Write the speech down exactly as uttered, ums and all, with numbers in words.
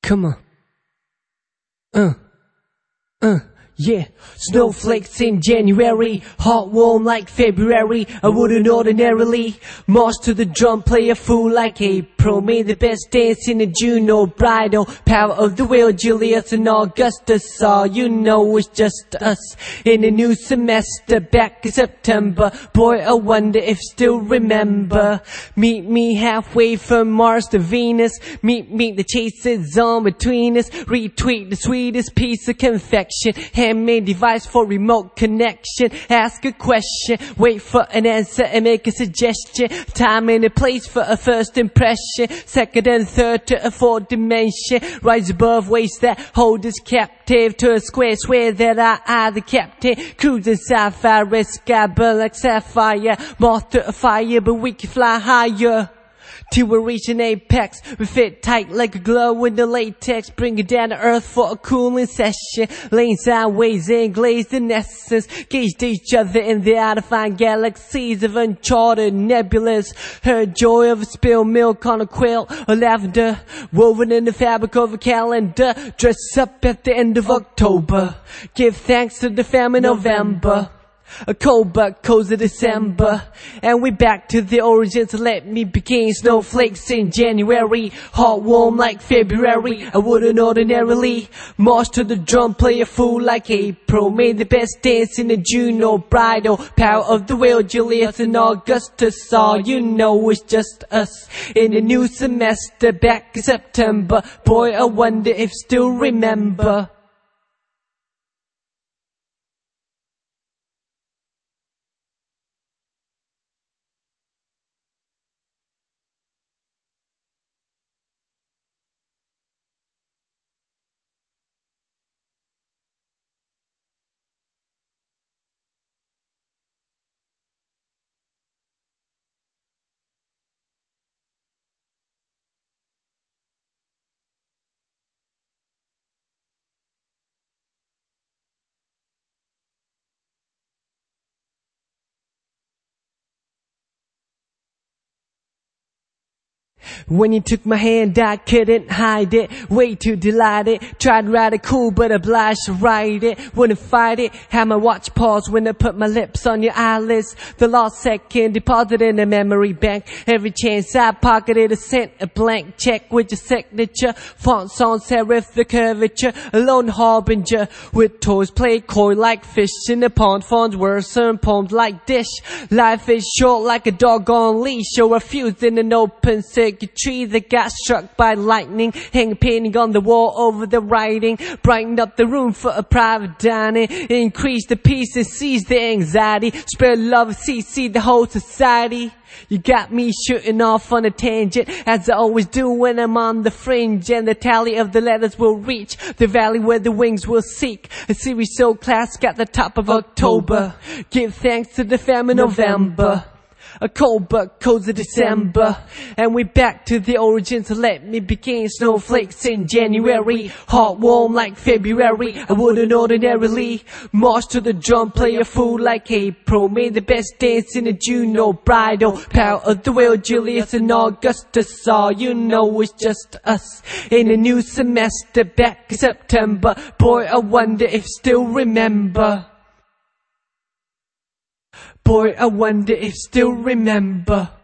Come on. Uh. Uh. Yeah, snowflakes in January, hot warm like February. I wouldn't ordinarily march to the drum, play a fool like April. Made the best dance in the Juno bridal. Power of the will, Julius and Augustus. All you know it's just us in a new semester. Back in September, boy I wonder if still remember. Meet me halfway from Mars to Venus. Meet me, the chase is on between us. Retweet the sweetest piece of confection. Handmade device for remote connection. Ask a question, wait for an answer and make a suggestion. Time and a place for a first impression. Second and third to a fourth dimension. Rise above waves that hold us captive to a square. Swear that I are the captain. Cruising sci-fi, red sky burn like sapphire. Moth to a fire, but we can fly higher. Till we reach an apex, we fit tight like a glove with the latex. Bring it down to earth for a cooling session. Laying sideways and glazed in essence. Gauged each other in the out-of-fine galaxies of uncharted nebulas. Heard joy of a spilled milk on a quilt or lavender. Woven in the fabric of a calendar. Dress up at the end of October. Give thanks to the famine November. A cold but cozy December. And we back to the origins. Let me begin. Snowflakes in January, hot warm like February. I wouldn't ordinarily march to the drum, play a fool like April. Made the best dance in the Juno bridal. Power of the will, Julius and Augustus. All you know is just us in a new semester. Back in September, boy I wonder if still remember. When you took my hand, I couldn't hide it. Way too delighted. Tried to ride it cool, but obliged to ride it. Wouldn't fight it. Had my watch pause when I put my lips on your eyelids. The lost second deposited in a memory bank. Every chance I pocketed, I sent a blank check with your signature. Font sans serif, the curvature. A lone harbinger with toys played coy like fish in the pond. Fawns were certain poems like dish. Life is short like a doggone leash. Or refused in an open circuit tree that got struck by lightning. Hang a painting on the wall over the writing. Brighten up the room for a private dining. Increase the peace and seize the anxiety. Spread love and see the whole society. You got me shooting off on a tangent, as I always do when I'm on the fringe. And the tally of the letters will reach the valley where the wings will seek. A series so classic at the top of October. Give thanks to the famine November. A cold but cozy December. And we back to the origins. Let me begin. Snowflakes in January, hot warm like February. I wouldn't ordinarily march to the drum, play a fool like April. Made the best dance in the Juno bridal. Power of the will, Julius and Augustus. All you know is just us in a new semester. Back in September, boy I wonder if still remember. Boy, I wonder if still remember.